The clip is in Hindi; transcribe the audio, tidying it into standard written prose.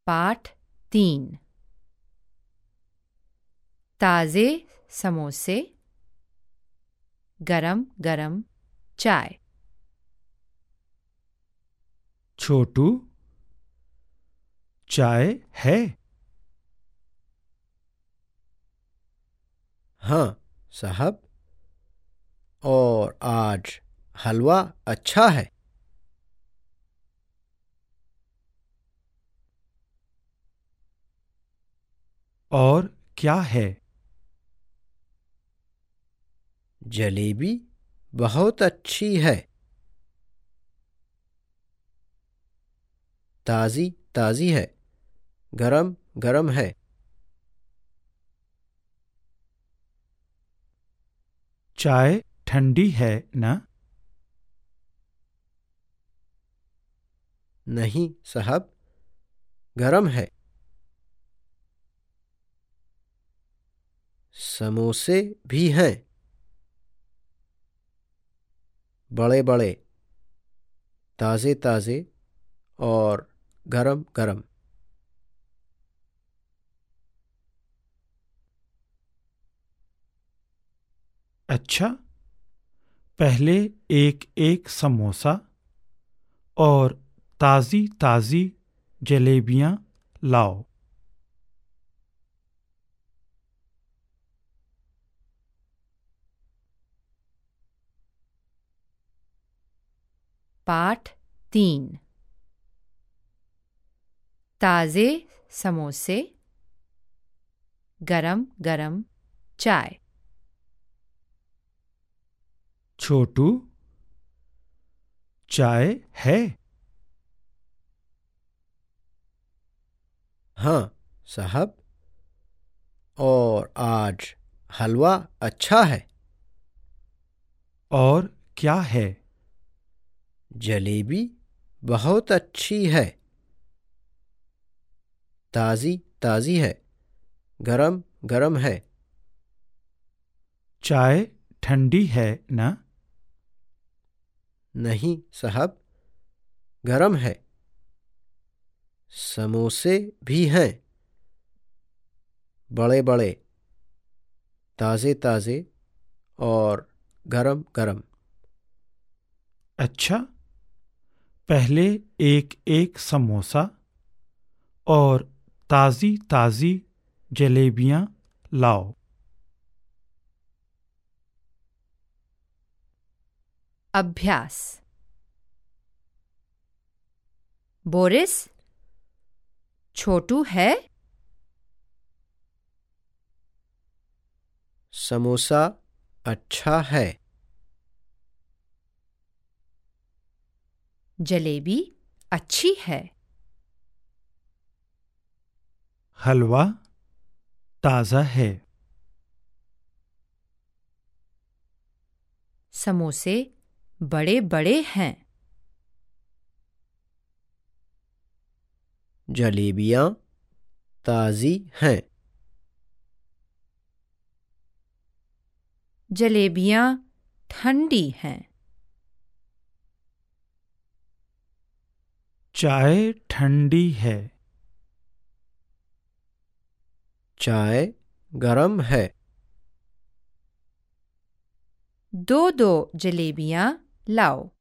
पाठ 3 ताज़े समोसे, गरम गरम चाय। छोटू, चाय है? हाँ साहब, और आज हलवा अच्छा है। और क्या है? जलेबी बहुत अच्छी है, ताज़ी ताज़ी है, गरम गरम है। चाय ठंडी है ना? नहीं साहब, गरम है। समोसे भी हैं, बड़े बड़े, ताज़े ताज़े और गरम गरम। अच्छा, पहले एक एक समोसा और ताज़ी ताज़ी जलेबियां लाओ। पाठ 3 ताज़े समोसे, गरम गरम चाय। छोटू, चाय है? हाँ साहब, और आज हलवा अच्छा है। और क्या है? जलेबी बहुत अच्छी है, ताज़ी ताज़ी है, गरम गरम है। चाय ठंडी है ना? नहीं साहब, गरम है। समोसे भी हैं, बड़े बड़े, ताज़े ताज़े और गरम गरम। अच्छा, पहले एक एक समोसा और ताज़ी ताज़ी जलेबियां लाओ। अभ्यास। बोरिस, छोटू है? समोसा अच्छा है, जलेबी अच्छी है, हलवा ताज़ा है, समोसे बड़े बड़े हैं, जलेबियाँ ताज़ी हैं, जलेबियाँ ठंडी हैं, चाय ठंडी है, चाय गरम है। दो दो जलेबियाँ लाओ।